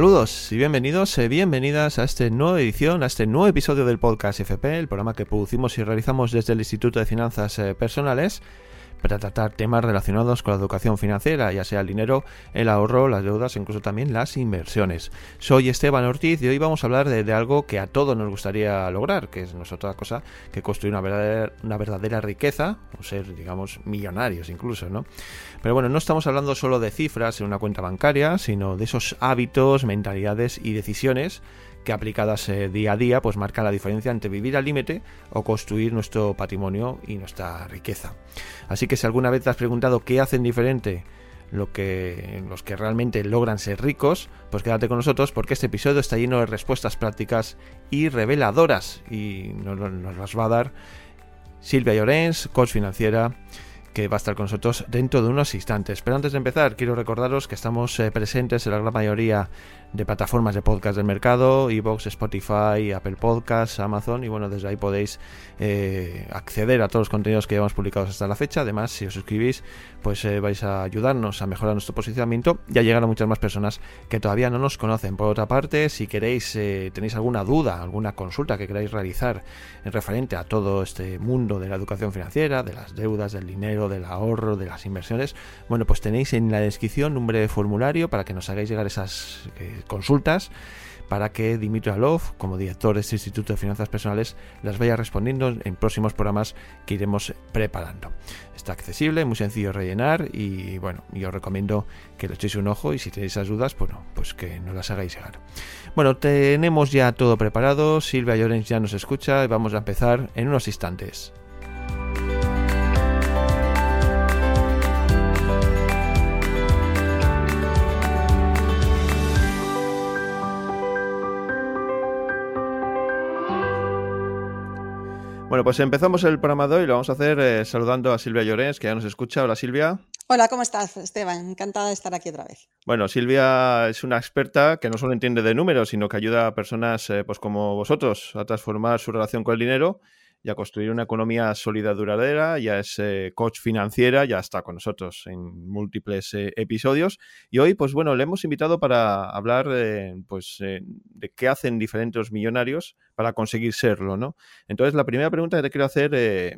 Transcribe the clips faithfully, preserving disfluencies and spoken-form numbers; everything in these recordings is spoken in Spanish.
Saludos y bienvenidos, eh, bienvenidas a esta nueva edición, a este nuevo episodio del Podcast F P, el programa que producimos y realizamos desde el Instituto de Finanzas eh, Personales para tratar temas relacionados con la educación financiera, ya sea el dinero, el ahorro, las deudas e incluso también las inversiones. Soy Esteban Ortiz y hoy vamos a hablar de, de algo que a todos nos gustaría lograr, que es no es otra cosa que construir una verdadera, una verdadera riqueza, o ser, digamos, millonarios incluso, ¿no? Pero bueno, no estamos hablando solo de cifras en una cuenta bancaria, sino de esos hábitos, mentalidades y decisiones que aplicadas eh, día a día pues marcan la diferencia entre vivir al límite o construir nuestro patrimonio y nuestra riqueza. Así que si alguna vez te has preguntado qué hacen diferente lo que, los que realmente logran ser ricos, pues quédate con nosotros porque este episodio está lleno de respuestas prácticas y reveladoras y nos, nos las va a dar Silvia Llorens, coach financiera, que va a estar con nosotros dentro de unos instantes. Pero antes de empezar, quiero recordaros que estamos eh, presentes en la gran mayoría de plataformas de podcast del mercado, iVoox, Spotify, Apple Podcasts, Amazon, y bueno, desde ahí podéis eh, acceder a todos los contenidos que llevamos publicados hasta la fecha. Además, si os suscribís, pues eh, vais a ayudarnos a mejorar nuestro posicionamiento y a llegar a muchas más personas que todavía no nos conocen. Por otra parte, si queréis, eh, tenéis alguna duda, alguna consulta que queráis realizar en referente a todo este mundo de la educación financiera, de las deudas, del dinero, del ahorro, de las inversiones, bueno, pues tenéis en la descripción un breve formulario para que nos hagáis llegar esas eh, consultas, para que Dimitri Alov, como director de este Instituto de Finanzas Personales, las vaya respondiendo en próximos programas que iremos preparando. Está accesible, muy sencillo de rellenar y bueno, yo os recomiendo que le echéis un ojo y si tenéis esas dudas, bueno, pues que nos las hagáis llegar. Bueno, tenemos ya todo preparado, Silvia Llorens ya nos escucha y vamos a empezar en unos instantes. Bueno, pues empezamos el programa de hoy, lo vamos a hacer eh, saludando a Silvia Llorens, que ya nos escucha. Hola, Silvia. Hola, ¿cómo estás, Esteban? Encantada de estar aquí otra vez. Bueno, Silvia es una experta que no solo entiende de números, sino que ayuda a personas eh, pues como vosotros a transformar su relación con el dinero y a construir una economía sólida y duradera. Ya es eh, coach financiera, ya está con nosotros en múltiples eh, episodios. Y hoy, pues bueno, le hemos invitado para hablar eh, pues, eh, de qué hacen diferentes millonarios para conseguir serlo, ¿no? Entonces, la primera pregunta que te quiero hacer, eh,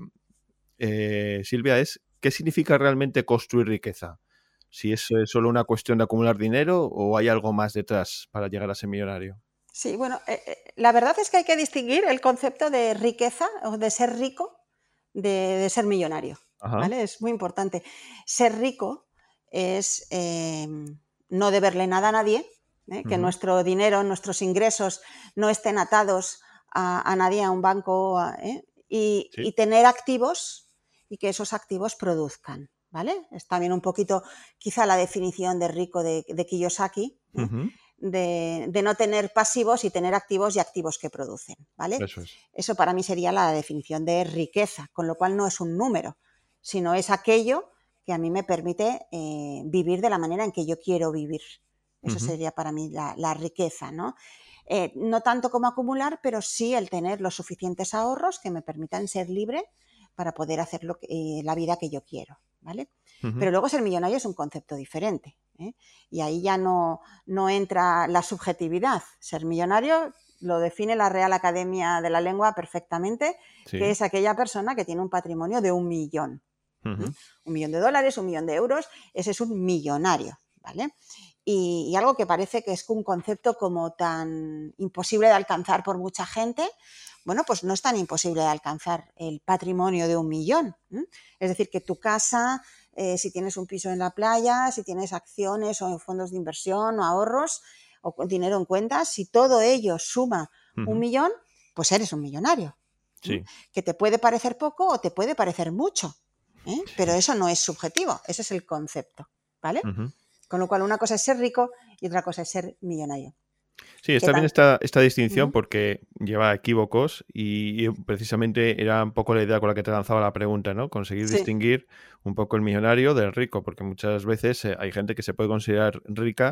eh, Silvia, es ¿qué significa realmente construir riqueza? Si es eh, solo una cuestión de acumular dinero o hay algo más detrás para llegar a ser millonario. Sí, bueno, eh, eh, la verdad es que hay que distinguir el concepto de riqueza o de ser rico de, de ser millonario, Ajá. ¿vale? Es muy importante. Ser rico es eh, no deberle nada a nadie, ¿eh? Que uh-huh. nuestro dinero, nuestros ingresos no estén atados a, a nadie, a un banco, ¿eh? y, sí. y tener activos y que esos activos produzcan, ¿vale? Es también un poquito quizá la definición de rico de, de Kiyosaki, ¿eh? uh-huh. De, de no tener pasivos y tener activos y activos que producen, ¿vale? Eso es. Eso para mí sería la definición de riqueza, con lo cual no es un número, sino es aquello que a mí me permite eh, vivir de la manera en que yo quiero vivir. Eso uh-huh. sería para mí la, la riqueza, ¿no? Eh, no tanto como acumular, pero sí el tener los suficientes ahorros que me permitan ser libre para poder hacer lo que, eh, la vida que yo quiero, ¿vale? Uh-huh. Pero luego ser millonario es un concepto diferente, ¿eh? Y ahí ya no, no entra la subjetividad. Ser millonario lo define la Real Academia de la Lengua perfectamente, sí. que es aquella persona que tiene un patrimonio de un millón. Uh-huh. ¿eh? Un millón de dólares, un millón de euros, ese es un millonario, ¿vale? Y, y algo que parece que es un concepto como tan imposible de alcanzar por mucha gente, bueno, pues no es tan imposible de alcanzar el patrimonio de un millón. ¿eh? Es decir, que tu casa, eh, si tienes un piso en la playa, si tienes acciones o fondos de inversión o ahorros o dinero en cuentas, si todo ello suma uh-huh. un millón, pues eres un millonario. Sí. ¿eh? Que te puede parecer poco o te puede parecer mucho, ¿eh? sí. pero eso no es subjetivo, ese es el concepto, ¿vale? Uh-huh. Con lo cual una cosa es ser rico y otra cosa es ser millonario. Sí, está bien esta, esta distinción uh-huh. porque lleva equívocos y, y precisamente era un poco la idea con la que te lanzaba la pregunta, ¿no? Conseguir sí. distinguir un poco el millonario del rico, porque muchas veces eh, hay gente que se puede considerar rica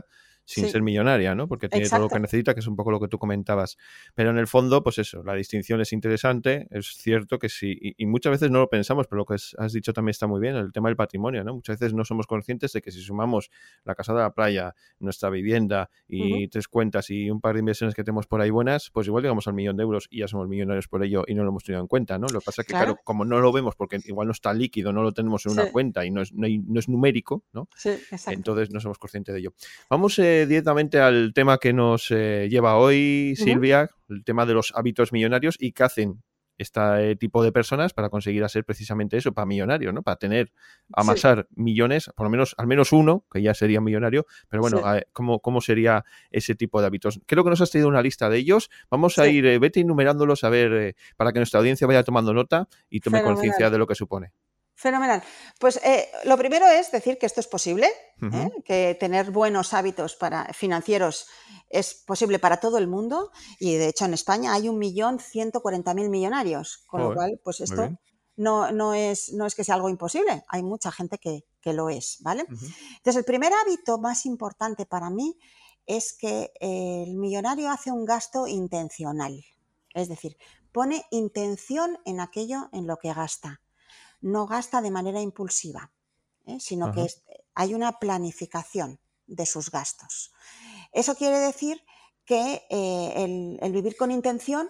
sin Sí, ser millonaria, ¿no? Porque tiene todo lo que exacto. necesita, que es un poco lo que tú comentabas. Pero en el fondo, pues eso, la distinción es interesante, es cierto que sí, y, y muchas veces no lo pensamos, pero lo que es- has dicho también está muy bien, el tema del patrimonio, ¿no? Muchas veces no somos conscientes de que si sumamos la casa de la playa, nuestra vivienda y Ujú. tres cuentas y un par de inversiones que tenemos por ahí buenas, pues igual llegamos al millón de euros y ya somos millonarios por ello y no lo hemos tenido en cuenta, ¿no? Lo que pasa es que, Claro, claro, como no lo vemos porque igual no está líquido, no lo tenemos en una sí, cuenta y no es, no hay- no es numérico, ¿no? sí, exacto. Entonces no somos conscientes de ello. Vamos eh, directamente al tema que nos eh, lleva hoy, Ujú. Silvia, el tema de los hábitos millonarios y qué hacen este tipo de personas para conseguir hacer precisamente eso, para millonarios, ¿no? Para tener, Sí, amasar millones, por lo menos, al menos uno, que ya sería millonario, pero sí, bueno, a ver, ¿cómo, cómo sería ese tipo de hábitos? Creo que nos has traído una lista de ellos. Vamos a sí, ir, eh, vete enumerándolos, a ver, eh, para que nuestra audiencia vaya tomando nota y tome fenomenal. conciencia de lo que supone. Fenomenal. Pues eh, lo primero es decir que esto es posible, ¿eh? Ujú. Que tener buenos hábitos para, financieros es posible para todo el mundo y de hecho en España hay un millón ciento cuarenta mil millonarios, con lo Joder, cual pues muy esto bien. no, no, es, no es que sea algo imposible, hay mucha gente que, que lo es, ¿vale? Ujú. Entonces el primer hábito más importante para mí es que el millonario hace un gasto intencional, es decir, pone intención en aquello en lo que gasta, no gasta de manera impulsiva, ¿eh? Sino que Ajá. es- hay una planificación de sus gastos. Eso quiere decir que eh, el, el vivir con intención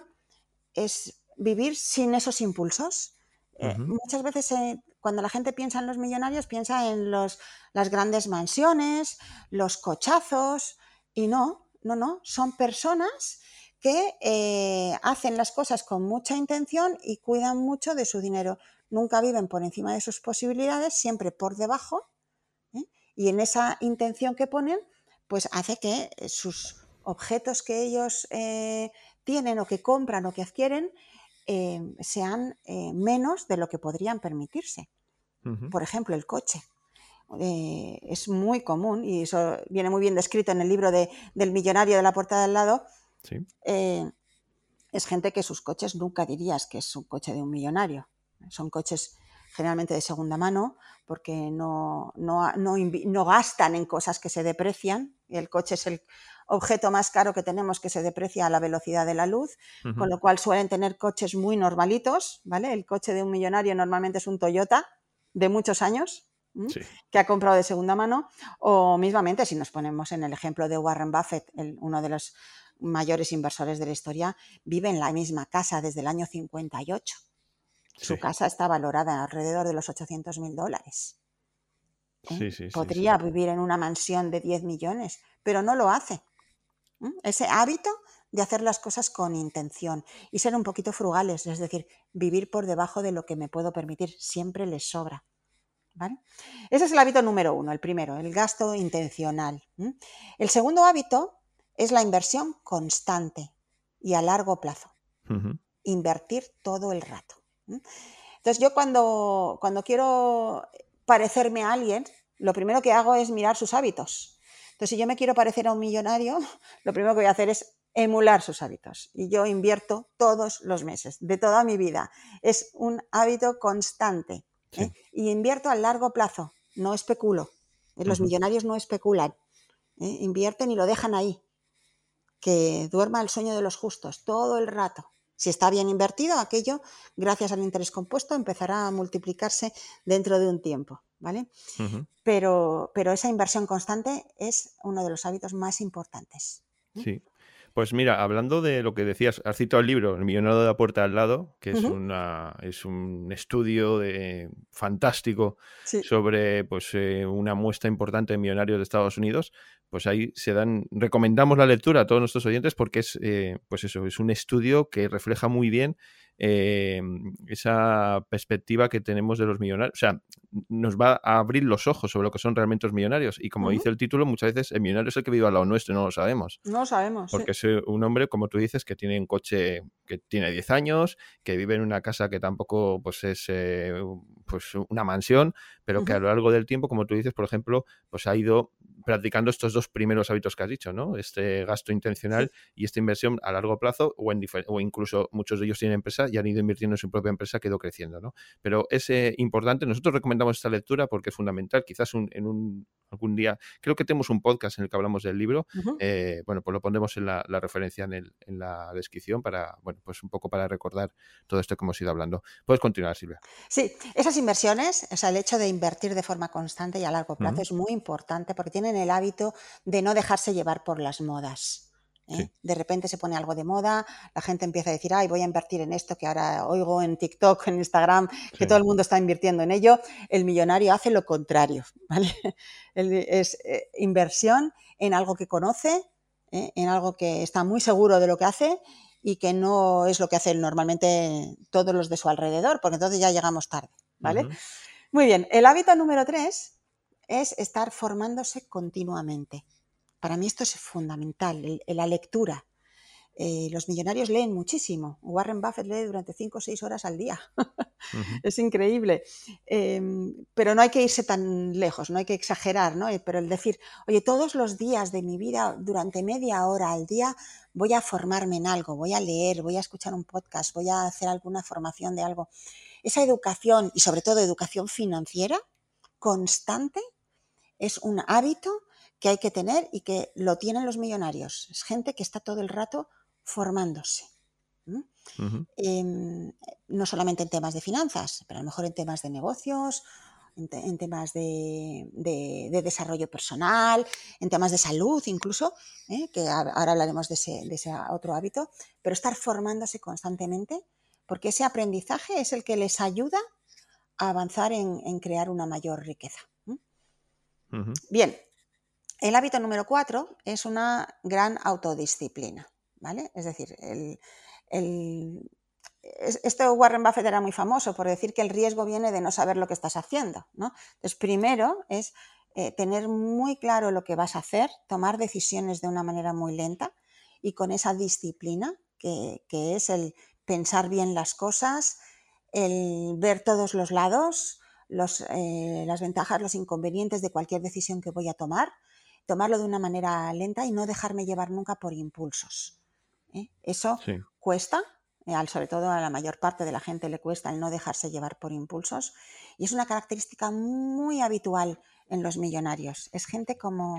es vivir sin esos impulsos. Eh, Ujú. muchas veces eh, cuando la gente piensa en los millonarios piensa en los, las grandes mansiones, los cochazos y no, no, no, son personas que eh, hacen las cosas con mucha intención y cuidan mucho de su dinero. Nunca viven por encima de sus posibilidades, siempre por debajo, ¿eh? Y en esa intención que ponen, pues hace que sus objetos que ellos eh, tienen o que compran o que adquieren eh, sean eh, menos de lo que podrían permitirse. Ujú. Por ejemplo, el coche. Eh, es muy común y eso viene muy bien descrito en el libro de, del millonario de la puerta de al lado. Sí. eh, es gente que sus coches nunca dirías que es un coche de un millonario. Son coches generalmente de segunda mano porque no, no, no, no gastan en cosas que se deprecian. El coche es el objeto más caro que tenemos que se deprecia a la velocidad de la luz, con Ujú. lo cual suelen tener coches muy normalitos, ¿vale? El coche de un millonario normalmente es un Toyota de muchos años, ¿m? Sí. Que ha comprado de segunda mano, o mismamente si nos ponemos en el ejemplo de Warren Buffett, el, uno de los mayores inversores de la historia, vive en la misma casa desde el año cincuenta y ocho. Su Sí. casa está valorada alrededor de los ochocientos mil dólares. ¿Eh? Sí, sí, sí, sí. Podría vivir en una mansión de diez millones, pero no lo hace. ¿Mm? Ese hábito de hacer las cosas con intención y ser un poquito frugales, es decir, vivir por debajo de lo que me puedo permitir, siempre les sobra. ¿Vale? Ese es el hábito número uno, el primero, el gasto intencional. ¿Mm? El segundo hábito es la inversión constante y a largo plazo. Ujú. Invertir todo el rato. ¿Mm? Entonces yo cuando, cuando quiero parecerme a alguien, lo primero que hago es mirar sus hábitos. Entonces si yo me quiero parecer a un millonario, lo primero que voy a hacer es emular sus hábitos. Y yo invierto todos los meses, de toda mi vida. Es un hábito constante. ¿eh? Sí. Y invierto a largo plazo, no especulo. Los Ujú. millonarios no especulan, ¿eh? Invierten y lo dejan ahí, que duerma el sueño de los justos todo el rato. Si está bien invertido, aquello, gracias al interés compuesto, empezará a multiplicarse dentro de un tiempo, ¿vale? Ujú. Pero, pero esa inversión constante es uno de los hábitos más importantes. ¿Mm? Sí. Pues mira, hablando de lo que decías, has citado el libro El millonario de la puerta al lado, que es Ujú. una es un estudio de, fantástico Sí, sobre pues eh, una muestra importante de millonarios de Estados Unidos. Pues ahí se dan, recomendamos la lectura a todos nuestros oyentes porque es eh, pues eso, es un estudio que refleja muy bien eh, esa perspectiva que tenemos de los millonarios. O sea, nos va a abrir los ojos sobre lo que son realmente los millonarios. Y como ujú. dice el título, muchas veces el millonario es el que vive al lado nuestro y no lo sabemos. No lo sabemos, sí. Porque es eh, un hombre, como tú dices, que tiene un coche que tiene diez años, que vive en una casa que tampoco pues es eh, pues una mansión, pero que a Ujú. lo largo del tiempo, como tú dices, por ejemplo, pues ha ido practicando estos dos primeros hábitos que has dicho, ¿no? Este gasto intencional sí. y esta inversión a largo plazo, o, en o incluso muchos de ellos tienen empresa y han ido invirtiendo en su propia empresa que ha ido creciendo, ¿no? Pero es eh, importante, nosotros recomendamos esta lectura porque es fundamental, quizás un, en un, algún día, creo que tenemos un podcast en el que hablamos del libro, uh-huh. eh, bueno, pues lo pondremos en la, la referencia en, el, en la descripción para, bueno, pues un poco para recordar todo esto que hemos ido hablando. Puedes continuar, Silvia. Sí, esas inversiones, o sea, el hecho de invertir de forma constante y a largo plazo uh-huh. es muy importante porque tienen el hábito de no dejarse llevar por las modas. ¿eh? Sí. De repente se pone algo de moda, la gente empieza a decir, ay, voy a invertir en esto que ahora oigo en TikTok, en Instagram, que sí. todo el mundo está invirtiendo en ello. El millonario hace lo contrario, ¿vale? Es eh, inversión en algo que conoce, ¿eh? en algo que está muy seguro de lo que hace y que no es lo que hacen normalmente todos los de su alrededor, porque entonces ya llegamos tarde, ¿vale? Uh-huh. Muy bien, el hábito número tres es estar formándose continuamente. Para mí esto es fundamental, el, la lectura. Eh, los millonarios leen muchísimo. Warren Buffett lee durante cinco o seis horas al día. Uh-huh. Es increíble. Eh, pero no hay que irse tan lejos, no hay que exagerar, ¿no? Pero el decir, oye, todos los días de mi vida, durante media hora al día, voy a formarme en algo, voy a leer, voy a escuchar un podcast, voy a hacer alguna formación de algo. Esa educación, y sobre todo educación financiera, constante, es un hábito que hay que tener y que lo tienen los millonarios. Es gente que está todo el rato formándose. ¿Mm? Uh-huh. Eh, no solamente en temas de finanzas, pero a lo mejor en temas de negocios, en, te, en temas de, de, de desarrollo personal, en temas de salud incluso, ¿eh? que ahora hablaremos de ese, de ese otro hábito, pero estar formándose constantemente, porque ese aprendizaje es el que les ayuda a avanzar en, en crear una mayor riqueza. ¿Mm? Uh-huh. Bien. El hábito número cuatro es una gran autodisciplina, ¿vale? Es decir, el, el, esto Warren Buffett era muy famoso por decir que el riesgo viene de no saber lo que estás haciendo, ¿no? Entonces, primero es eh, tener muy claro lo que vas a hacer, tomar decisiones de una manera muy lenta y con esa disciplina que, que es el pensar bien las cosas, el ver todos los lados, los, eh, las ventajas, los inconvenientes de cualquier decisión que voy a tomar, tomarlo de una manera lenta y no dejarme llevar nunca por impulsos. ¿eh? Eso sí. cuesta, eh, sobre todo a la mayor parte de la gente le cuesta el no dejarse llevar por impulsos y es una característica muy habitual en los millonarios. Es gente como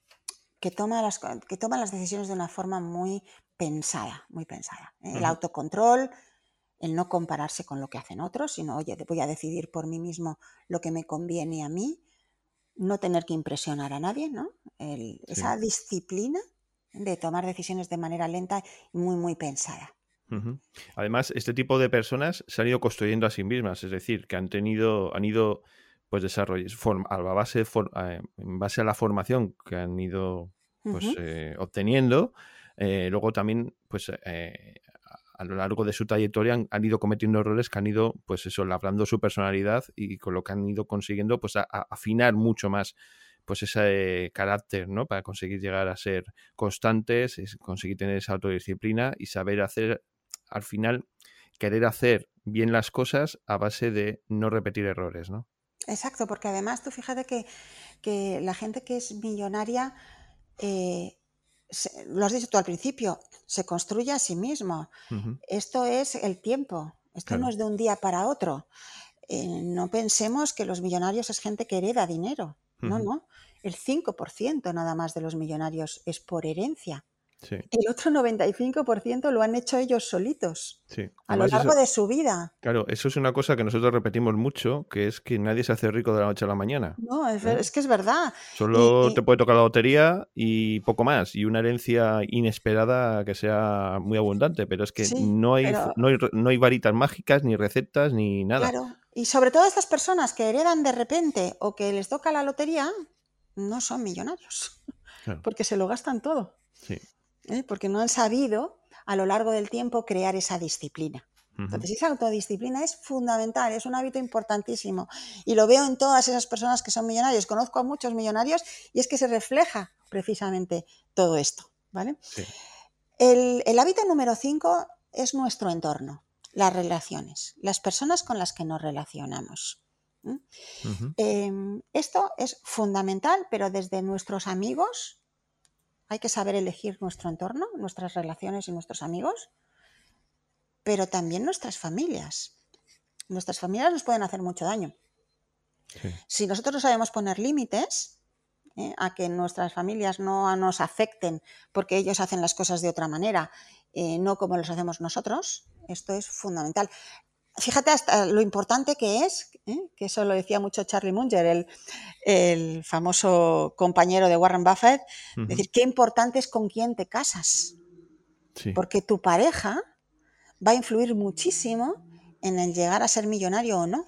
que toma las, que toma las decisiones de una forma muy pensada, muy pensada. ¿eh? Uh-huh. El autocontrol, el no compararse con lo que hacen otros, sino, oye, voy a decidir por mí mismo lo que me conviene a mí, no tener que impresionar a nadie, ¿no? El, sí. Esa disciplina de tomar decisiones de manera lenta y muy, muy pensada. Uh-huh. Además, este tipo de personas se han ido construyendo a sí mismas, es decir, que han tenido, han ido, pues, desarrollando, a la base, for, eh, en base a la formación que han ido, pues, uh-huh. eh, obteniendo, eh, luego también, pues, eh, a lo largo de su trayectoria han, han ido cometiendo errores que han ido, pues eso, labrando su personalidad y con lo que han ido consiguiendo, pues a, a afinar mucho más pues ese eh, carácter, ¿no? Para conseguir llegar a ser constantes, conseguir tener esa autodisciplina y saber hacer, al final, querer hacer bien las cosas a base de no repetir errores, ¿no? Exacto, porque además tú fíjate que, que la gente que es millonaria, eh, se, lo has dicho tú al principio, se construye a sí mismo. Uh-huh. Esto es el tiempo, esto claro. no es de un día para otro. Eh, no pensemos que los millonarios es gente que hereda dinero. Uh-huh. No, no. El cinco por ciento nada más de los millonarios es por herencia. Sí. El otro noventa y cinco por ciento lo han hecho ellos solitos. Sí. A lo largo eso, de su vida. Claro, eso es una cosa que nosotros repetimos mucho, que es que nadie se hace rico de la noche a la mañana. No, es, ¿eh? es que es verdad. Solo y, y... te puede tocar la lotería y poco más, y una herencia inesperada que sea muy abundante, pero es que sí, no, hay, pero... no, hay, no hay varitas mágicas, ni recetas, ni nada. Claro, y sobre todo estas personas que heredan de repente o que les toca la lotería, no son millonarios, claro. porque se lo gastan todo. Sí. ¿Eh? Porque no han sabido a lo largo del tiempo crear esa disciplina. Uh-huh. Entonces esa autodisciplina es fundamental, es un hábito importantísimo y lo veo en todas esas personas que son millonarios. Conozco a muchos millonarios y es que se refleja precisamente todo esto, ¿vale? Sí. El, el hábito número cinco es nuestro entorno, las relaciones, las personas con las que nos relacionamos. ¿Mm? Uh-huh. Eh, esto es fundamental, pero desde nuestros amigos hay que saber elegir nuestro entorno, nuestras relaciones y nuestros amigos, pero también nuestras familias. Nuestras familias nos pueden hacer mucho daño. Sí. Si nosotros no sabemos poner límites, ¿eh? a que nuestras familias no nos afecten porque ellos hacen las cosas de otra manera, eh, no como los hacemos nosotros, esto es fundamental. Fíjate hasta lo importante que es, ¿eh? que eso lo decía mucho Charlie Munger, el, el famoso compañero de Warren Buffett, Uh-huh. es decir, qué importante es con quién te casas, Sí. porque tu pareja va a influir muchísimo en el llegar a ser millonario o no,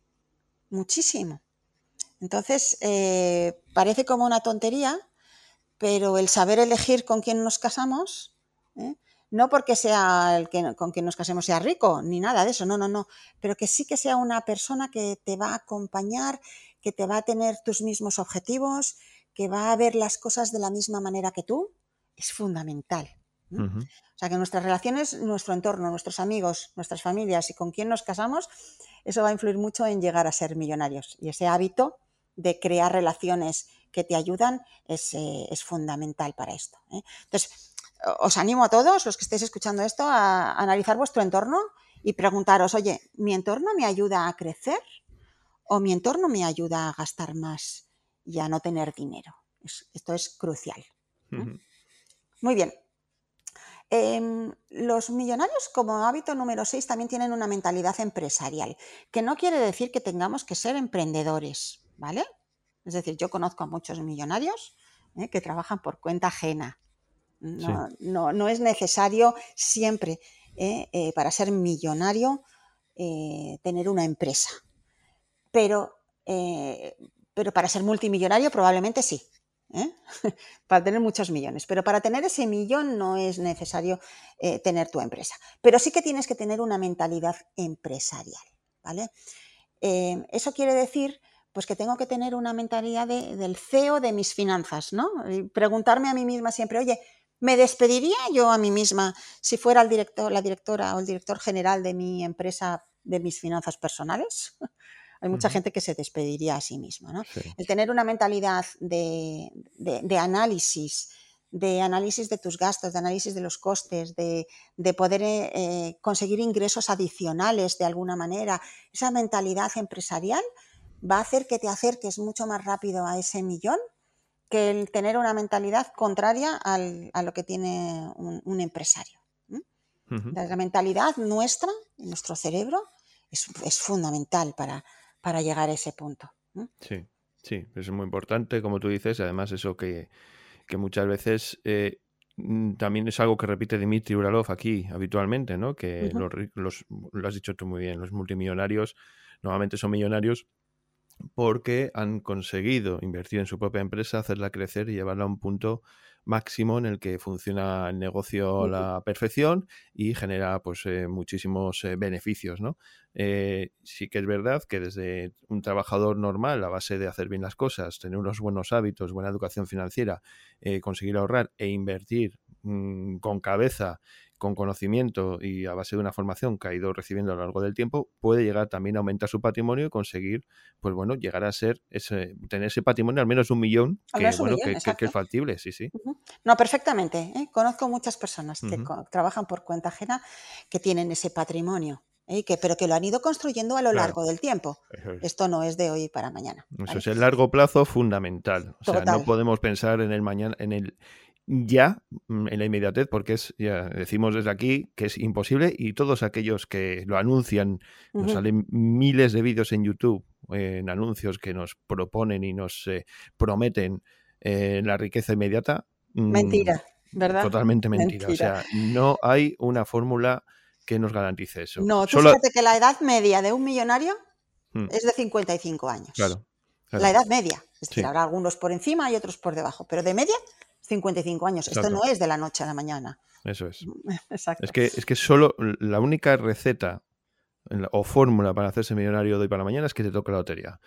muchísimo. Entonces, eh, parece como una tontería, pero el saber elegir con quién nos casamos, ¿eh? no porque sea el que con quien nos casemos sea rico, ni nada de eso, no, no, no, pero que sí que sea una persona que te va a acompañar, que te va a tener tus mismos objetivos, que va a ver las cosas de la misma manera que tú, es fundamental. ¿eh? Uh-huh. O sea, que nuestras relaciones, nuestro entorno, nuestros amigos, nuestras familias y con quién nos casamos, eso va a influir mucho en llegar a ser millonarios. Y ese hábito de crear relaciones que te ayudan es, eh, es fundamental para esto. ¿eh? Entonces, os animo a todos los que estéis escuchando esto a analizar vuestro entorno y preguntaros, oye, ¿mi entorno me ayuda a crecer o mi entorno me ayuda a gastar más y a no tener dinero? Es, esto es crucial. ¿eh? Uh-huh. Muy bien. Eh, los millonarios, como hábito número seis, también tienen una mentalidad empresarial, que no quiere decir que tengamos que ser emprendedores, ¿vale? Es decir, yo conozco a muchos millonarios ¿eh? que trabajan por cuenta ajena. No, sí. no, no es necesario siempre ¿eh? Eh, para ser millonario eh, tener una empresa, pero, eh, pero para ser multimillonario probablemente sí. ¿Eh? Para tener muchos millones, pero para tener ese millón no es necesario eh, tener tu empresa, pero sí que tienes que tener una mentalidad empresarial, ¿vale? Eh, eso quiere decir pues que tengo que tener una mentalidad de, del C E O de mis finanzas, ¿no? Y preguntarme a mí misma siempre, oye, ¿me despediría yo a mí misma si fuera el director, la directora o el director general de mi empresa de mis finanzas personales? Hay mucha uh-huh. gente que se despediría a sí misma, ¿no? Sí. El tener una mentalidad de, de, de análisis, de análisis de tus gastos, de análisis de los costes, de, de poder eh, conseguir ingresos adicionales de alguna manera, esa mentalidad empresarial va a hacer que te acerques mucho más rápido a ese millón que el tener una mentalidad contraria al, a lo que tiene un, un empresario. ¿eh? Uh-huh. La mentalidad nuestra, nuestro cerebro, es, es fundamental para... para llegar a ese punto. ¿eh? Sí, sí, es muy importante, como tú dices, además eso que, que muchas veces eh, también es algo que repite Dmitry Uralov aquí habitualmente, ¿no? Que uh-huh. los, los, lo has dicho tú muy bien, los multimillonarios normalmente son millonarios porque han conseguido invertir en su propia empresa, hacerla crecer y llevarla a un punto máximo en el que funciona el negocio a la perfección y genera pues eh, muchísimos eh, beneficios, ¿no? Eh, sí que es verdad que desde un trabajador normal, a base de hacer bien las cosas, tener unos buenos hábitos, buena educación financiera, eh, conseguir ahorrar e invertir mmm, con cabeza, con conocimiento y a base de una formación que ha ido recibiendo a lo largo del tiempo, puede llegar también a aumentar su patrimonio y conseguir, pues bueno, llegar a ser ese, tener ese patrimonio al menos un millón, que, un bueno, millón, que, que, que es factible, sí, sí. Uh-huh. No, perfectamente. ¿eh? Conozco muchas personas que Uh-huh. co- trabajan por cuenta ajena que tienen ese patrimonio, ¿eh? que, pero que lo han ido construyendo a lo Claro. largo del tiempo. Eso es. Esto no es de hoy para mañana. Eso ¿vale? es el largo plazo fundamental. O sea, Total. no podemos pensar en el mañana, en el ya, en la inmediatez, porque es, ya decimos desde aquí que es imposible y todos aquellos que lo anuncian, uh-huh. nos salen miles de vídeos en YouTube, eh, en anuncios que nos proponen y nos eh, prometen eh, la riqueza inmediata. Mentira, ¿verdad? Totalmente mentira. mentira. O sea, no hay una fórmula que nos garantice eso. No, tú Solo... fíjate que la edad media de un millonario hmm. es de cincuenta y cinco años. Claro. claro. La edad media. Es decir, Sí. habrá algunos por encima y otros por debajo, pero de media, cincuenta y cinco años. Exacto. Esto no es de la noche a la mañana. Eso es. Exacto. Es que, es que solo la única receta o fórmula para hacerse millonario de hoy para mañana es que te toque la lotería. O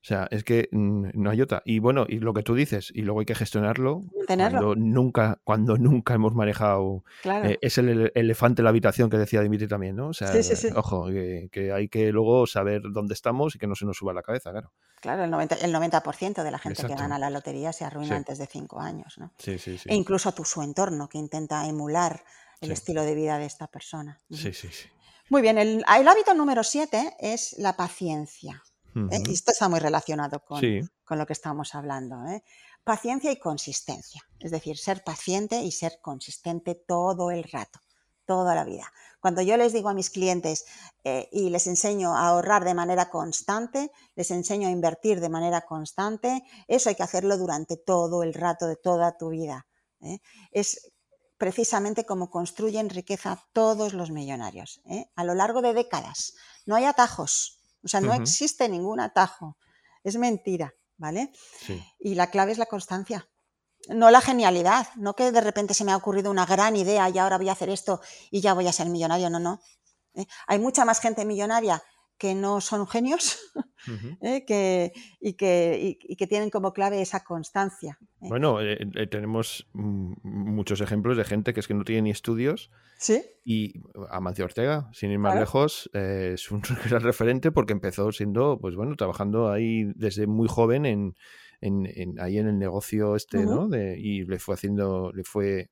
O sea, es que mm, no hay otra. Y bueno, y lo que tú dices, y luego hay que gestionarlo Tenerlo, cuando nunca, cuando nunca hemos manejado. claro. Eh, es el ele- elefante en la habitación que decía Dimitri también, ¿no? O sea, Sí, sí, eh, sí. ojo, que, que hay que luego saber dónde estamos y que no se nos suba la cabeza, claro. Claro, el noventa, el noventa por ciento de la gente que Exacto. gana la lotería se arruina Sí, antes de cinco años, ¿no? sí, sí, E sí. incluso tu su entorno que intenta emular el Sí, estilo de vida de esta persona. Ujú. sí, sí, sí. Muy bien, el, el hábito número siete es la paciencia. ¿eh? Y Ujú. esto está muy relacionado con, Sí, con lo que estamos hablando. ¿eh? Paciencia y consistencia. Es decir, ser paciente y ser consistente todo el rato, toda la vida. Cuando yo les digo a mis clientes eh, y les enseño a ahorrar de manera constante, les enseño a invertir de manera constante, eso hay que hacerlo durante todo el rato de toda tu vida. ¿eh? Es precisamente como construyen riqueza todos los millonarios, ¿eh? a lo largo de décadas. No hay atajos, o sea, no ujú, existe ningún atajo. Es mentira, ¿vale? sí. Y la clave es la constancia. No la genialidad, no que de repente se me ha ocurrido una gran idea y ahora voy a hacer esto y ya voy a ser millonario, no, no. ¿eh? Hay mucha más gente millonaria que no son genios Ujú. ¿eh? que, y, que, y, y que tienen como clave esa constancia. ¿eh? Bueno, eh, eh, tenemos mm, muchos ejemplos de gente que es que no tiene ni estudios. Sí, Y Amancio Ortega, sin ir más claro. lejos, eh, es un gran referente porque empezó siendo, pues bueno, trabajando ahí desde muy joven en, en, en- ahí en el negocio este, Uh-huh. ¿no? De, y le fue haciendo, le fue,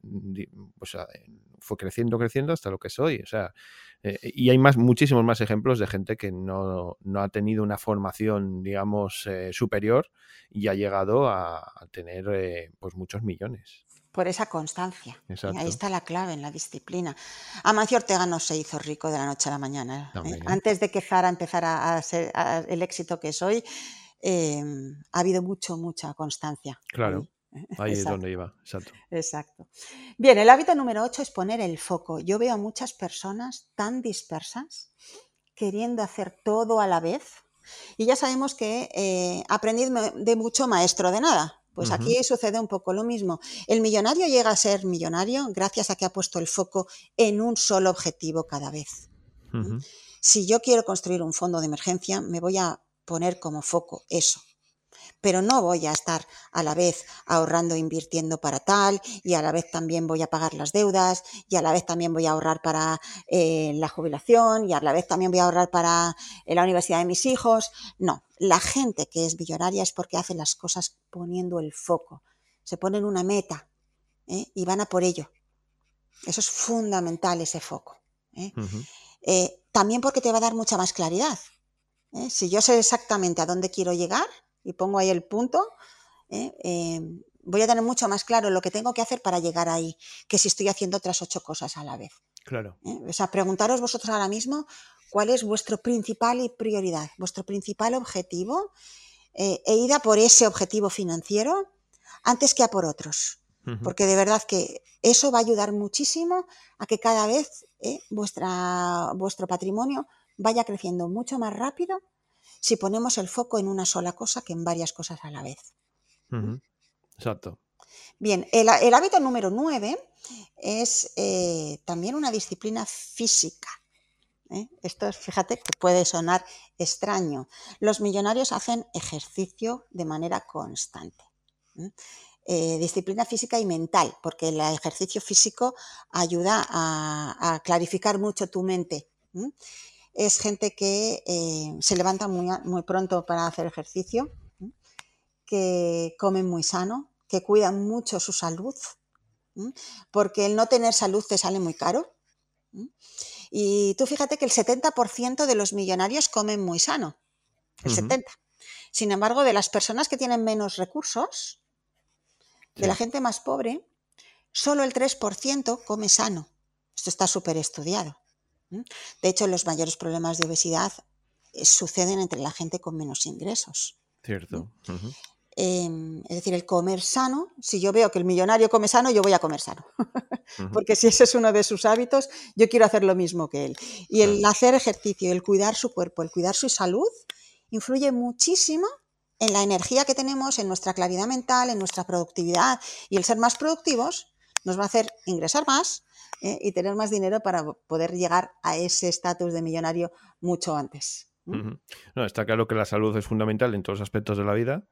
o sea, fue creciendo, creciendo hasta lo que soy. O sea, eh, y hay más, muchísimos más ejemplos de gente que no, no ha tenido una formación, digamos, eh, superior y ha llegado a, a tener, eh, pues muchos millones. Por esa constancia. ¿eh? Ahí Exacto. está la clave en la disciplina. Amancio Ortega no se hizo rico de la noche a la mañana. ¿eh? También, Antes de que Zara empezara a ser a el éxito que es hoy, eh, ha habido mucho, mucha constancia claro. ahí. Ahí es donde Exacto, iba, exacto. exacto. Bien, el hábito número ocho es poner el foco. Yo veo a muchas personas tan dispersas queriendo hacer todo a la vez. Y ya sabemos que eh, aprendid de mucho, maestro de nada. Pues Ujú. aquí sucede un poco lo mismo. El millonario llega a ser millonario gracias a que ha puesto el foco en un solo objetivo cada vez. Ujú. Si yo quiero construir un fondo de emergencia, me voy a poner como foco eso. Pero no voy a estar a la vez ahorrando e invirtiendo para tal, y a la vez también voy a pagar las deudas, y a la vez también voy a ahorrar para eh, la jubilación, y a la vez también voy a ahorrar para eh, la universidad de mis hijos. No, la gente que es millonaria es porque hace las cosas poniendo el foco, se ponen una meta ¿eh? y van a por ello. Eso es fundamental, ese foco. ¿eh? Ujú. Eh, también porque te va a dar mucha más claridad. ¿eh? Si yo sé exactamente a dónde quiero llegar y pongo ahí el punto, ¿eh? Eh, voy a tener mucho más claro lo que tengo que hacer para llegar ahí, que si estoy haciendo otras ocho cosas a la vez. Claro. ¿eh? O sea, preguntaros vosotros ahora mismo cuál es vuestro principal y prioridad, vuestro principal objetivo, eh, e ir a por ese objetivo financiero antes que a por otros. Ujú. Porque de verdad que eso va a ayudar muchísimo a que cada vez ¿eh? vuestra, vuestro patrimonio vaya creciendo mucho más rápido si ponemos el foco en una sola cosa que en varias cosas a la vez. Ujú. Exacto. Bien, el, el hábito número nueve es eh, también una disciplina física. ¿eh? Esto, fíjate, que puede sonar extraño. Los millonarios hacen ejercicio de manera constante. ¿eh? Eh, disciplina física y mental, porque el ejercicio físico ayuda a, a clarificar mucho tu mente. ¿eh? Es gente que eh, se levanta muy, muy pronto para hacer ejercicio, ¿eh? que comen muy sano, que cuidan mucho su salud, ¿eh? porque el no tener salud te sale muy caro. ¿eh? Y tú fíjate que el setenta por ciento de los millonarios comen muy sano, el Ujú. setenta por ciento. Sin embargo, de las personas que tienen menos recursos, de la Sí, gente más pobre, solo el tres por ciento come sano. Esto está súper estudiado. ¿eh? De hecho, los mayores problemas de obesidad eh, suceden entre la gente con menos ingresos. ¿eh? cierto. Ujú. Eh, es decir, el comer sano, si yo veo que el millonario come sano, yo voy a comer sano. Ujú. Porque si ese es uno de sus hábitos, yo quiero hacer lo mismo que él. Y el Claro. hacer ejercicio, el cuidar su cuerpo, el cuidar su salud, influye muchísimo en la energía que tenemos, en nuestra claridad mental, en nuestra productividad. Y el ser más productivos nos va a hacer ingresar más ¿eh? y tener más dinero para poder llegar a ese estatus de millonario mucho antes. ¿Mm? Ujú. No, está claro que la salud es fundamental en todos los aspectos de la vida,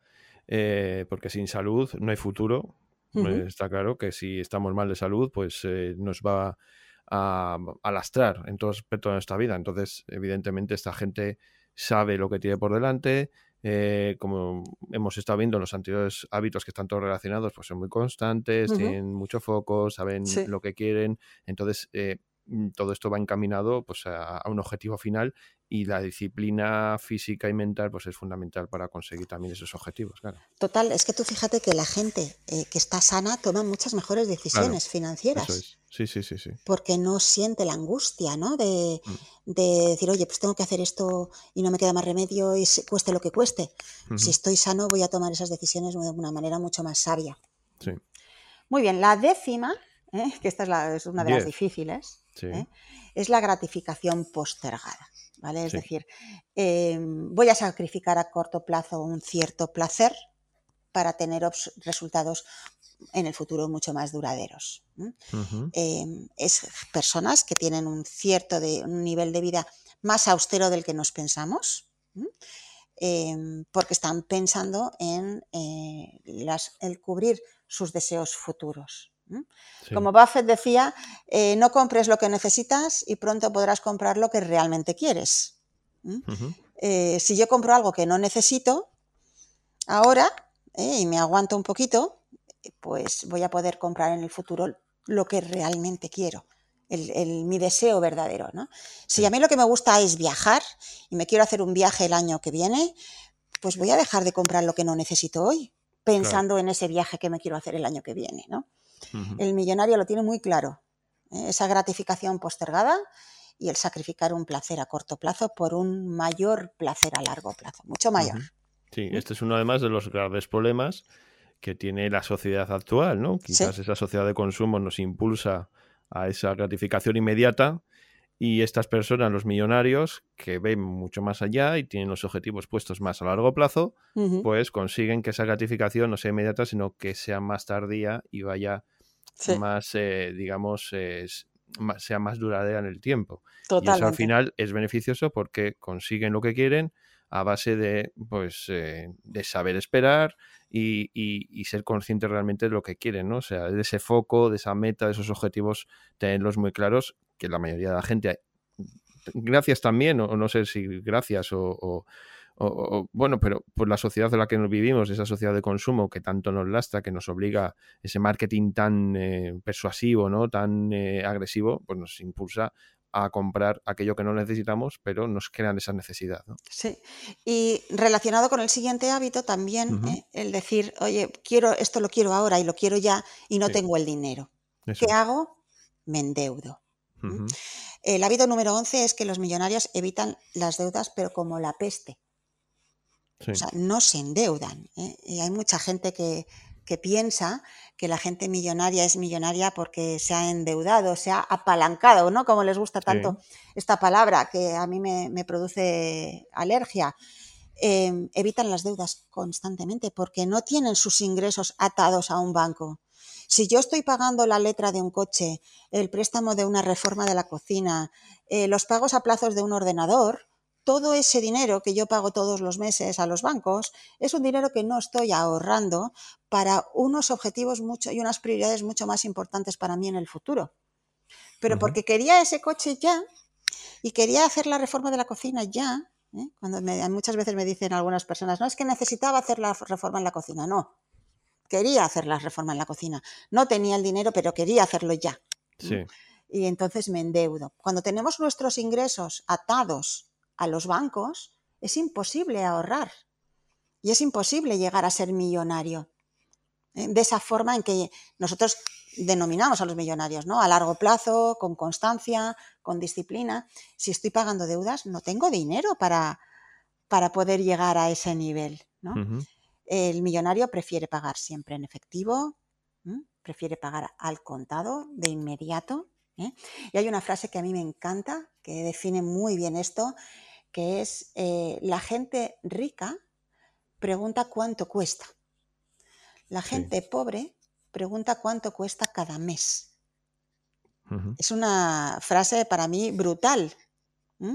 eh, porque sin salud no hay futuro. Eh, Ujú. está claro que si estamos mal de salud, pues eh, nos va a, a lastrar en todos los aspectos de nuestra vida. Entonces, evidentemente, esta gente sabe lo que tiene por delante. Eh, como hemos estado viendo, los anteriores hábitos que están todos relacionados, pues son muy constantes, Ujú. tienen mucho foco, saben Sí. lo que quieren. Entonces, eh, mm, todo esto va encaminado pues, a, a un objetivo final, y la disciplina física y mental pues es fundamental para conseguir también esos objetivos, claro. Total, es que tú fíjate que la gente eh, que está sana toma muchas mejores Claro, decisiones eso financieras es. Sí, sí, sí, sí. porque no siente la angustia, ¿no? De, Mm, de decir, oye, pues tengo que hacer esto y no me queda más remedio y se- cueste lo que cueste. Si ujú, estoy sano voy a tomar esas decisiones de una manera mucho más sabia. sí. Muy bien, la décima, ¿eh? Que esta es, la- es una de las Diez. difíciles, Sí, ¿eh? Es la gratificación postergada, ¿vale? Es sí. decir, eh, voy a sacrificar a corto plazo un cierto placer para tener obs- resultados en el futuro mucho más duraderos. ¿M? Ujú, Eh, es personas que tienen un cierto de, un nivel de vida más austero del que nos pensamos, ¿m? Eh, porque están pensando en eh, las- el cubrir sus deseos futuros. ¿M? sí. Como Buffett decía, eh, no compres lo que necesitas y pronto podrás comprar lo que realmente quieres. ¿M? Ujú, Eh, si yo compro algo que no necesito ahora eh, y me aguanto un poquito, pues voy a poder comprar en el futuro lo que realmente quiero, el, el, mi deseo verdadero, ¿no? Si a sí, mí lo que me gusta es viajar y me quiero hacer un viaje el año que viene, pues voy a dejar de comprar lo que no necesito hoy, claro. pensando en ese viaje que me quiero hacer el año que viene, ¿no? Ujú. El millonario lo tiene muy claro, ¿eh? Esa gratificación postergada y el sacrificar un placer a corto plazo por un mayor placer a largo plazo, mucho mayor. Ujú. Sí, ¿Mm? este es uno además de los graves problemas que tiene la sociedad actual, ¿no? Sí. Quizás esa sociedad de consumo nos impulsa a esa gratificación inmediata, y estas personas, los millonarios, que ven mucho más allá y tienen los objetivos puestos más a largo plazo, Uh -huh. pues consiguen que esa gratificación no sea inmediata, sino que sea más tardía y vaya Sí, más, eh, digamos, eh, s- más- sea más duradera en el tiempo. Y eso al totalmente. final es beneficioso porque consiguen lo que quieren a base de, pues, eh, de saber esperar y, y- y ser conscientes realmente de lo que quieren, ¿no? O sea, de ese foco, de esa meta, de esos objetivos, tenerlos muy claros, que la mayoría de la gente, gracias también, o no sé si gracias o, o- o- o- bueno, pero por la sociedad en la que nos vivimos, esa sociedad de consumo que tanto nos lastra, que nos obliga, ese marketing tan eh, persuasivo, ¿no? Tan eh, agresivo, pues nos impulsa a comprar aquello que no necesitamos, pero nos crean esa necesidad, ¿no? Sí. Y relacionado con el siguiente hábito también, Ujú, ¿eh? El decir, oye, quiero, esto lo quiero ahora y lo quiero ya y no sí, tengo el dinero. eso ¿Qué es. hago? Me endeudo. ¿M? Ujú, El hábito número once es que los millonarios evitan las deudas, pero como la peste. O sí, sea, no se endeudan, ¿eh? Y hay mucha gente que, que piensa que la gente millonaria es millonaria porque se ha endeudado, se ha apalancado, ¿no? Como les gusta tanto sí, esta palabra que a mí me, me produce alergia. Eh, evitan las deudas constantemente porque no tienen sus ingresos atados a un banco. Si yo estoy pagando la letra de un coche, el préstamo de una reforma de la cocina, eh, los pagos a plazos de un ordenador, todo ese dinero que yo pago todos los meses a los bancos es un dinero que no estoy ahorrando para unos objetivos mucho y unas prioridades mucho más importantes para mí en el futuro. Pero ujú, porque quería ese coche ya y quería hacer la reforma de la cocina ya, ¿eh? Cuando me, muchas veces me dicen algunas personas, no es que necesitaba hacer la reforma en la cocina, no, quería hacer la reforma en la cocina, no tenía el dinero, pero quería hacerlo ya. ¿Mm? sí, Y entonces me endeudo. Cuando tenemos nuestros ingresos atados a los bancos, es imposible ahorrar y es imposible llegar a ser millonario. ¿Eh? De esa forma en que nosotros denominamos a los millonarios, ¿no? A largo plazo, con constancia, con disciplina. Si estoy pagando deudas, no tengo dinero para, para poder llegar a ese nivel, ¿no? ujú, El millonario prefiere pagar siempre en efectivo, ¿m? Prefiere pagar al contado de inmediato, ¿eh? Y hay una frase que a mí me encanta, que define muy bien esto, que es, eh, la gente rica pregunta cuánto cuesta. La sí, gente pobre pregunta cuánto cuesta cada mes. ujú, Es una frase para mí brutal, ¿m?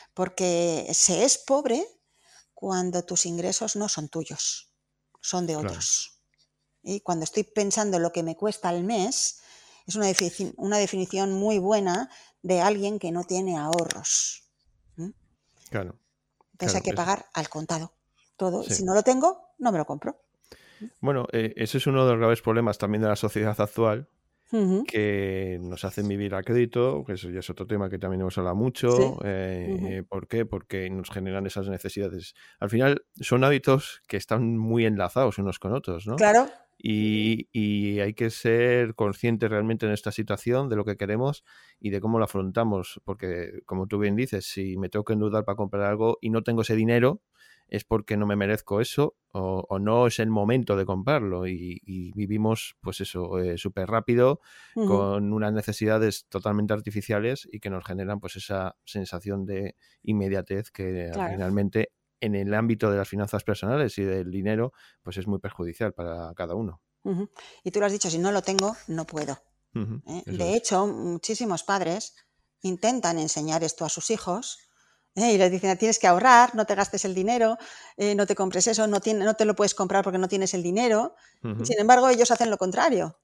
Porque se es pobre cuando tus ingresos no son tuyos, son de Claro. otros. Y cuando estoy pensando lo que me cuesta al mes, es una, defini- una definición muy buena de alguien que no tiene ahorros. ¿m? Claro, Entonces hay claro. que Es, pagar al contado. Todo. sí. Si no lo tengo, no me lo compro. Bueno, eh, ese es uno de los graves problemas también de la sociedad actual, Ujú. que nos hacen vivir a crédito, que eso ya es otro tema que también hemos hablado mucho. Sí. Ujú. Eh, ¿por qué? Porque nos generan esas necesidades. Al final son hábitos que están muy enlazados unos con otros, ¿no? Claro. Y, y hay que ser conscientes realmente en esta situación de lo que queremos y de cómo lo afrontamos, porque como tú bien dices, si me tengo que endeudar para comprar algo y no tengo ese dinero, es porque no me merezco eso o, o no es el momento de comprarlo y, y vivimos pues eso eh, súper rápido Ujú. con unas necesidades totalmente artificiales y que nos generan pues esa sensación de inmediatez que eh, Claro. finalmente en el ámbito de las finanzas personales y del dinero pues es muy perjudicial para cada uno. Ujú. Y tú lo has dicho, si no lo tengo, no puedo. Ujú, ¿eh? eso De es. hecho, muchísimos padres intentan enseñar esto a sus hijos, ¿eh? Y les dicen, tienes que ahorrar, no te gastes el dinero, eh, no te compres eso, no, tiene- no te lo puedes comprar porque no tienes el dinero. Y Ujú, sin embargo, ellos hacen lo contrario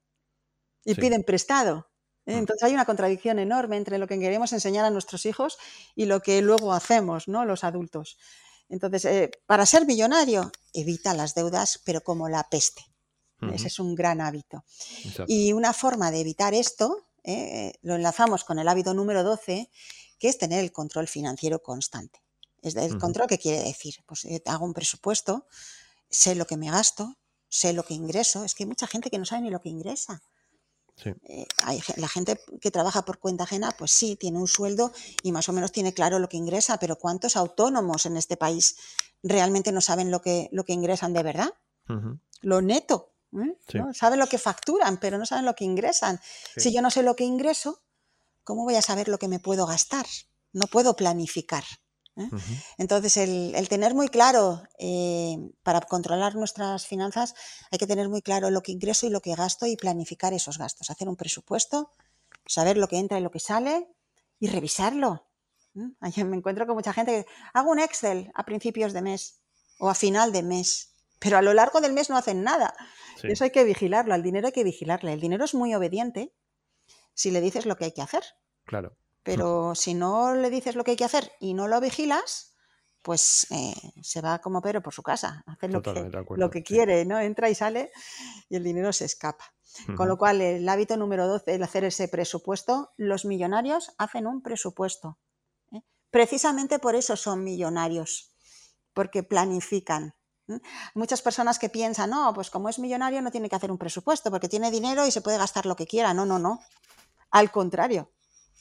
y sí. piden prestado. ¿eh? Mm, Entonces hay una contradicción enorme entre lo que queremos enseñar a nuestros hijos y lo que luego hacemos, ¿no? Los adultos. Entonces, eh, para ser millonario, evita las deudas, pero como la peste. Ese ujú, es un gran hábito. exacto. Y una forma de evitar esto, eh, lo enlazamos con el hábito número doce, que es tener el control financiero constante. Es el Ujú, control, ¿qué quiere decir? Pues eh, hago un presupuesto, sé lo que me gasto, sé lo que ingreso. Es que hay mucha gente que no sabe ni lo que ingresa. sí, Eh, hay ge- la gente que trabaja por cuenta ajena, pues sí, tiene un sueldo y más o menos tiene claro lo que ingresa, pero ¿cuántos autónomos en este país realmente no saben lo que, lo que ingresan de verdad? ujú, Lo neto, ¿eh? sí, ¿no? Saben lo que facturan, pero no saben lo que ingresan. sí. Si yo no sé lo que ingreso, ¿cómo voy a saber lo que me puedo gastar? No puedo planificar. ¿eh? Ujú, Entonces, el, el tener muy claro, eh, para controlar nuestras finanzas, hay que tener muy claro lo que ingreso y lo que gasto y planificar esos gastos. Hacer un presupuesto, saber lo que entra y lo que sale y revisarlo. ¿eh? Ayer me encuentro con mucha gente que hago un Excel a principios de mes o a final de mes, pero a lo largo del mes no hacen nada. sí, Eso hay que vigilarlo, al dinero hay que vigilarle. El dinero es muy obediente si le dices lo que hay que hacer. claro. Pero si no le dices lo que hay que hacer y no lo vigilas, pues eh, se va como Pedro por su casa, hace lo que, Totalmente de lo acuerdo, que sí. quiere, ¿no? Entra y sale y el dinero se escapa. Con Ujú, lo cual, el hábito número doce, el hacer ese presupuesto, los millonarios hacen un presupuesto. ¿eh? Precisamente por eso son millonarios, porque planifican. ¿eh? Muchas personas que piensan, no, pues como es millonario no tiene que hacer un presupuesto porque tiene dinero y se puede gastar lo que quiera. No, no, no. Al contrario,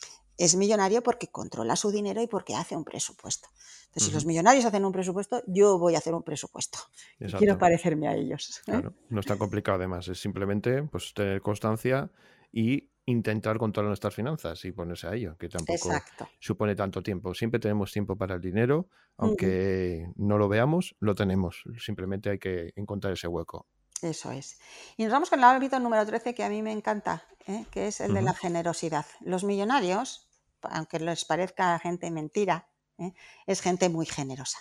es millonario porque controla su dinero y porque hace un presupuesto. Entonces, si los ujú, millonarios hacen un presupuesto, yo voy a hacer un presupuesto. Y quiero exacto. parecerme a ellos. ¿eh? Claro, no es tan complicado además, es simplemente pues tener constancia y intentar controlar nuestras finanzas y ponerse a ello, que tampoco Exacto. supone tanto tiempo. Siempre tenemos tiempo para el dinero, Ujú. aunque no lo veamos, lo tenemos. Simplemente hay que encontrar ese hueco. Eso es. Y nos vamos con el hábito número trece que a mí me encanta, ¿eh? Que es el de la Ujú, generosidad. Los millonarios, aunque les parezca gente mentira, ¿eh? Es gente muy generosa.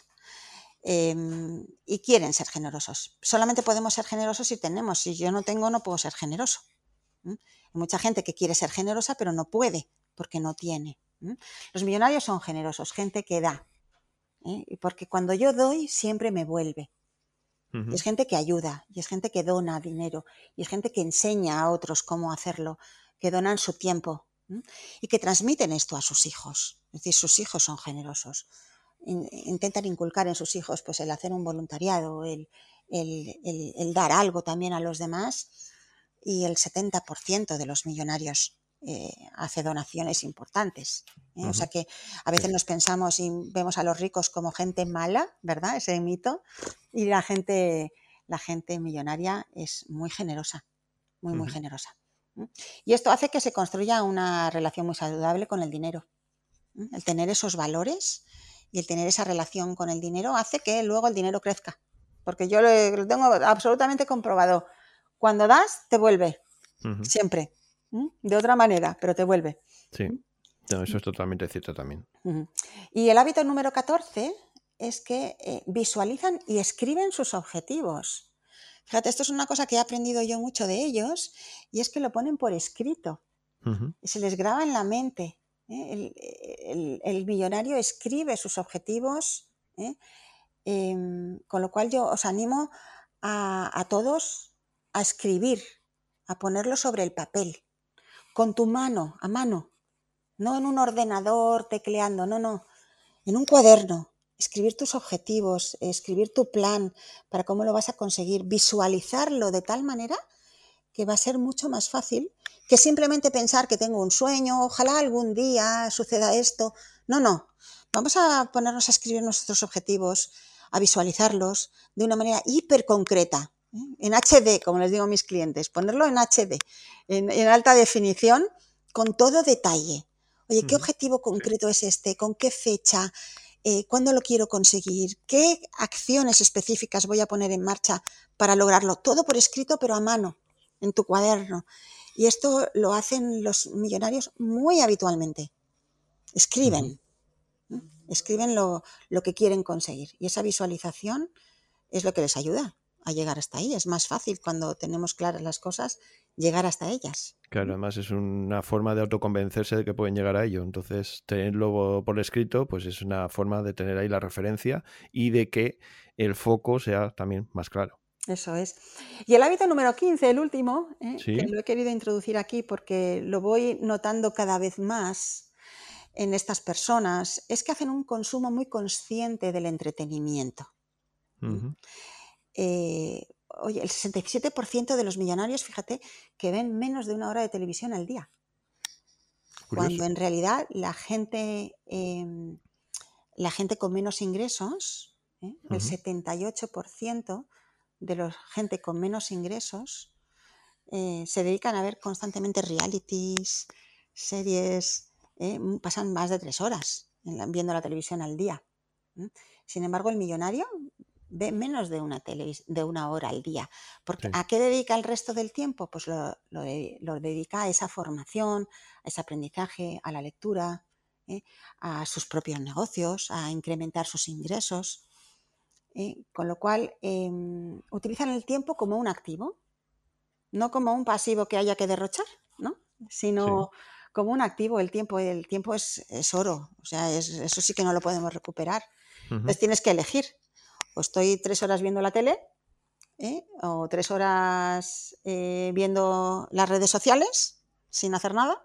Eh, y quieren ser generosos. Solamente podemos ser generosos si tenemos. Si yo no tengo, no puedo ser generoso. ¿Mm? Hay mucha gente que quiere ser generosa, pero no puede porque no tiene. ¿Mm? Los millonarios son generosos, gente que da. ¿eh? Y porque cuando yo doy, siempre me vuelve. Y ujú, es gente que ayuda, y es gente que dona dinero, y es gente que enseña a otros cómo hacerlo, que donan su tiempo. ¿Mm? Y que transmiten esto a sus hijos. Es decir, sus hijos son generosos. In- intentan inculcar en sus hijos pues, el hacer un voluntariado, el, el, el, el dar algo también a los demás. Y el setenta por ciento de los millonarios eh, hace donaciones importantes. ¿eh? O sea ujú, que a sí, veces nos pensamos y vemos a los ricos como gente mala, ¿verdad? Ese mito. Y la gente, la gente millonaria es muy generosa, muy, muy ujú, generosa. ¿eh? Y esto hace que se construya una relación muy saludable con el dinero. ¿eh? El tener esos valores y el tener esa relación con el dinero hace que luego el dinero crezca. Porque yo lo, lo tengo absolutamente comprobado. Cuando das, te vuelve. ujú, Siempre. ¿Mm? De otra manera, pero te vuelve. sí. ¿Mm? No, eso es totalmente cierto también. Uh-huh. Y el hábito número catorce es que eh, visualizan y escriben sus objetivos. Fíjate, esto es una cosa que he aprendido yo mucho de ellos, y es que lo ponen por escrito. Uh-huh. Y se les graba en la mente. ¿eh? El, el, el millonario escribe sus objetivos, ¿eh? Eh, con lo cual yo os animo a, a todos a escribir, a ponerlo sobre el papel, con tu mano, a mano, no en un ordenador tecleando, no, no, en un cuaderno. Escribir tus objetivos, escribir tu plan para cómo lo vas a conseguir, visualizarlo de tal manera que va a ser mucho más fácil que simplemente pensar que tengo un sueño, ojalá algún día suceda esto. No, no. Vamos a ponernos a escribir nuestros objetivos, a visualizarlos de una manera hiper concreta, ¿eh? En H D, como les digo a mis clientes, ponerlo en H D, en, en alta definición, con todo detalle. Oye, ¿qué Uh-huh. objetivo concreto es este? ¿Con qué fecha? Eh, ¿Cuándo lo quiero conseguir? ¿Qué acciones específicas voy a poner en marcha para lograrlo? Todo por escrito, pero a mano, en tu cuaderno. Y esto lo hacen los millonarios muy habitualmente. Escriben, Uh-huh. ¿eh? Escriben lo, lo que quieren conseguir. Y esa visualización es lo que les ayuda a llegar hasta ahí. Es más fácil cuando tenemos claras las cosas llegar hasta ellas. Claro, además es una forma de autoconvencerse de que pueden llegar a ello. Entonces, tenerlo por escrito, pues es una forma de tener ahí la referencia y de que el foco sea también más claro. Eso es. Y el hábito número quince, el último, ¿eh? ¿Sí? Que lo he querido introducir aquí porque lo voy notando cada vez más en estas personas, es que hacen un consumo muy consciente del entretenimiento. Uh-huh. Eh, oye, el sesenta y siete por ciento de los millonarios, fíjate, que ven menos de una hora de televisión al día. Curioso. Cuando en realidad la gente, eh, la gente con menos ingresos, ¿eh? El Uh-huh. setenta y ocho por ciento de la gente con menos ingresos eh, se dedican a ver constantemente realities, series, eh, pasan más de tres horas en la, viendo la televisión al día. ¿eh? Sin embargo, el millonario ve menos de una, televis- de una hora al día. Porque, Sí. ¿a qué dedica el resto del tiempo? Pues lo, lo, lo dedica a esa formación, a ese aprendizaje, a la lectura, ¿eh? a sus propios negocios, a incrementar sus ingresos. ¿eh? Con lo cual, eh, utilizan el tiempo como un activo, no como un pasivo que haya que derrochar, ¿no? Sino Sí. como un activo. El tiempo, el tiempo es, es oro, o sea, es, eso sí que no lo podemos recuperar. Uh-huh. Entonces tienes que elegir. O estoy tres horas viendo la tele, ¿eh? o tres horas eh, viendo las redes sociales sin hacer nada,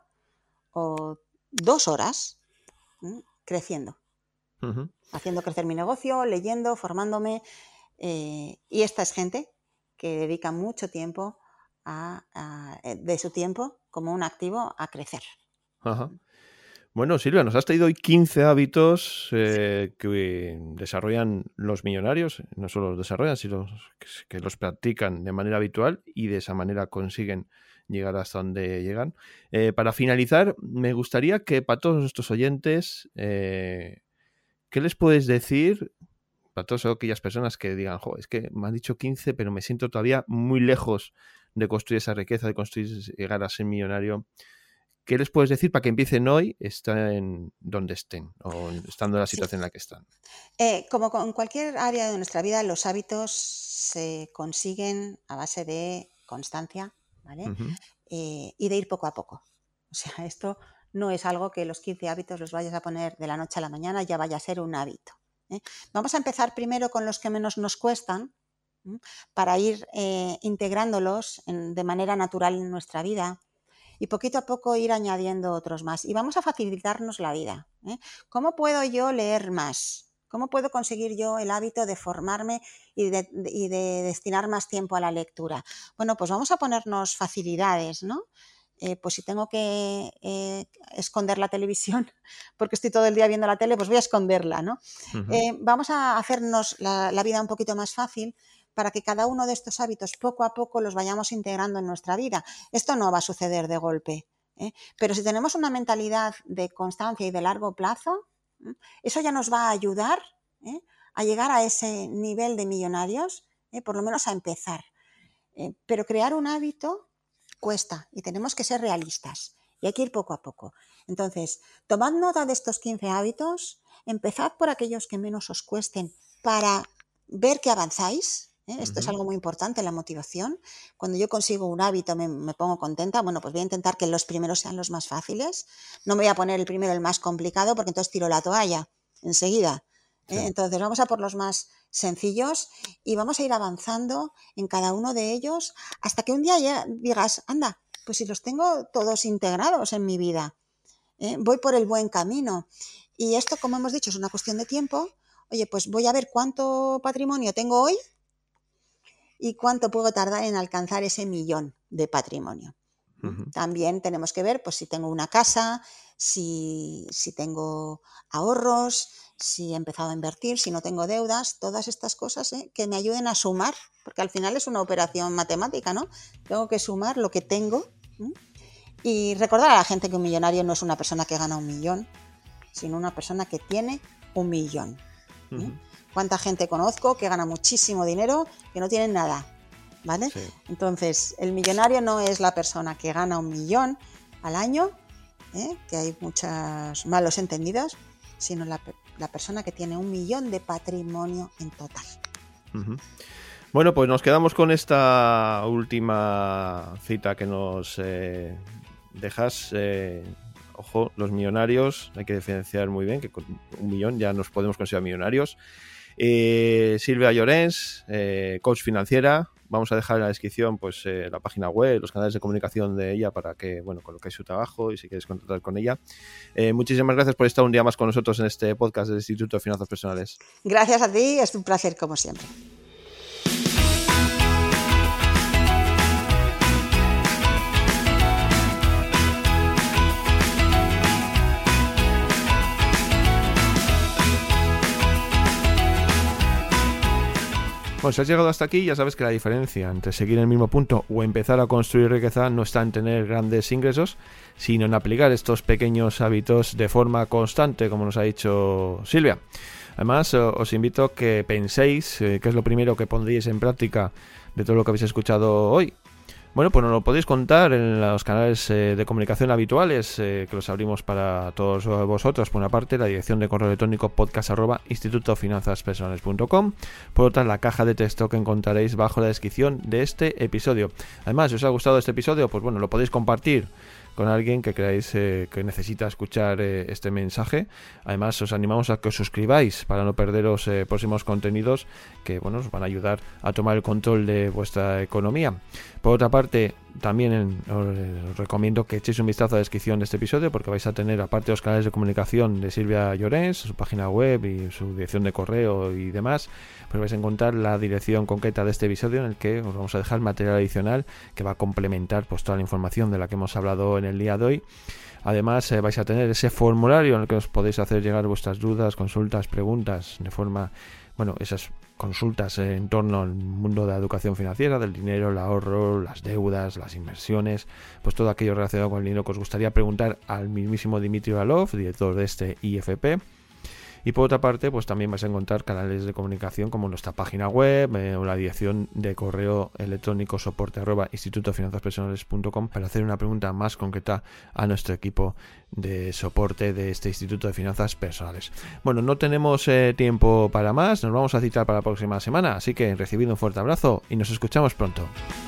o dos horas ¿eh? creciendo, Uh-huh. haciendo crecer mi negocio, leyendo, formándome. Eh, y esta es gente que dedica mucho tiempo a, a, de su tiempo como un activo a crecer. Ajá. Bueno, Silvia, nos has traído hoy quince hábitos eh, que desarrollan los millonarios, no solo los desarrollan, sino que, que los practican de manera habitual y de esa manera consiguen llegar hasta donde llegan. Eh, para finalizar, me gustaría que para todos nuestros oyentes, eh, ¿qué les puedes decir para todas aquellas personas que digan, jo, es que me han dicho quince, pero me siento todavía muy lejos de construir esa riqueza, de construir, llegar a ser millonario? ¿Qué les puedes decir para que empiecen hoy, estén donde estén o estando en la Sí. situación en la que están? Eh, como con cualquier área de nuestra vida, los hábitos se consiguen a base de constancia, ¿vale? Uh-huh. Eh, y de ir poco a poco. O sea, esto no es algo que los quince hábitos los vayas a poner de la noche a la mañana, ya vaya a ser un hábito. ¿eh? Vamos a empezar primero con los que menos nos cuestan, ¿eh? para ir eh, integrándolos en, de manera natural en nuestra vida. Y poquito a poco ir añadiendo otros más. Y vamos a facilitarnos la vida. ¿eh? ¿Cómo puedo yo leer más? ¿Cómo puedo conseguir yo el hábito de formarme y de, y de destinar más tiempo a la lectura? Bueno, pues vamos a ponernos facilidades, ¿no? Eh, pues si tengo que eh, esconder la televisión porque estoy todo el día viendo la tele, pues voy a esconderla, ¿no? Uh-huh. Eh, vamos a hacernos la, la vida un poquito más fácil para que cada uno de estos hábitos poco a poco los vayamos integrando en nuestra vida. Esto no va a suceder de golpe, ¿eh? Pero si tenemos una mentalidad de constancia y de largo plazo, ¿eh? eso ya nos va a ayudar ¿eh? a llegar a ese nivel de millonarios, ¿eh? por lo menos a empezar. Eh, pero crear un hábito cuesta y tenemos que ser realistas. y hay que ir poco a poco. Entonces, tomad nota de estos quince hábitos, empezad por aquellos que menos os cuesten para ver que avanzáis. ¿eh? Esto uh-huh. es algo muy importante, la motivación. Cuando yo consigo un hábito me, me pongo contenta. Bueno, pues voy a intentar que los primeros sean los más fáciles. No me voy a poner el primero el más complicado porque entonces tiro la toalla enseguida. ¿eh? Sí. Entonces vamos a por los más sencillos y vamos a ir avanzando en cada uno de ellos hasta que un día ya digas, anda, pues si los tengo todos integrados en mi vida, ¿eh? voy por el buen camino. Y esto, como hemos dicho, es una cuestión de tiempo. Oye, pues voy a ver cuánto patrimonio tengo hoy y cuánto puedo tardar en alcanzar ese millón de patrimonio. Uh-huh. También tenemos que ver pues, si tengo una casa, si, si tengo ahorros, si he empezado a invertir, si no tengo deudas, todas estas cosas ¿eh? que me ayuden a sumar, porque al final es una operación matemática, ¿no? Tengo que sumar lo que tengo ¿eh? y recordar a la gente que un millonario no es una persona que gana un millón, sino una persona que tiene un millón. ¿eh? Uh-huh. ¿Cuánta gente conozco que gana muchísimo dinero que no tienen nada? ¿Vale? Sí. Entonces, el millonario no es la persona que gana un millón al año, ¿eh? que hay muchos malos entendidos, sino la, la persona que tiene un millón de patrimonio en total. Uh-huh. Bueno, pues nos quedamos con esta última cita que nos eh, dejas. Eh, ojo, los millonarios, hay que diferenciar muy bien, que con un millón ya nos podemos considerar millonarios. Eh, Silvia Llorens, eh, coach financiera. Vamos a dejar en la descripción pues eh, la página web, los canales de comunicación de ella para que, bueno, colocáis su trabajo y si queréis contactar con ella. Eh, muchísimas gracias por estar un día más con nosotros en este podcast del Instituto de Finanzas Personales. Gracias a ti, es un placer como siempre. Bueno, si has llegado hasta aquí, ya sabes que la diferencia entre seguir en el mismo punto o empezar a construir riqueza no está en tener grandes ingresos, sino en aplicar estos pequeños hábitos de forma constante, como nos ha dicho Silvia. Además, os invito a que penséis eh, qué es lo primero que pondríais en práctica de todo lo que habéis escuchado hoy. Bueno, pues nos lo podéis contar en los canales eh, de comunicación habituales eh, que los abrimos para todos vosotros. Por una parte, la dirección de correo electrónico podcast arroba instituto finanzas personales punto com. Por otra, la caja de texto que encontraréis bajo la descripción de este episodio. Además, si os ha gustado este episodio, pues bueno, lo podéis compartir con alguien que creáis eh, que necesita escuchar eh, este mensaje. Además, os animamos a que os suscribáis para no perderos eh, próximos contenidos que, bueno, os van a ayudar a tomar el control de vuestra economía. Por otra parte, también en, os, os recomiendo que echéis un vistazo a la descripción de este episodio porque vais a tener, aparte de los canales de comunicación de Silvia Llorens, su página web y su dirección de correo y demás, pues vais a encontrar la dirección concreta de este episodio en el que os vamos a dejar material adicional que va a complementar pues toda la información de la que hemos hablado en el día de hoy. Además, eh, vais a tener ese formulario en el que os podéis hacer llegar vuestras dudas, consultas, preguntas, de forma, bueno, esas consultas eh, en torno al mundo de la educación financiera, del dinero, el ahorro, las deudas, las inversiones, pues todo aquello relacionado con el dinero que os gustaría preguntar al mismísimo Dimitri Valov, director de este I F P. Y por otra parte, pues también vais a encontrar canales de comunicación como nuestra página web eh, o la dirección de correo electrónico soporte arroba instituto de finanzas personales punto com para hacer una pregunta más concreta a nuestro equipo de soporte de este Instituto de Finanzas Personales. Bueno, no tenemos eh, tiempo para más, nos vamos a citar para la próxima semana, así que recibid un fuerte abrazo y nos escuchamos pronto.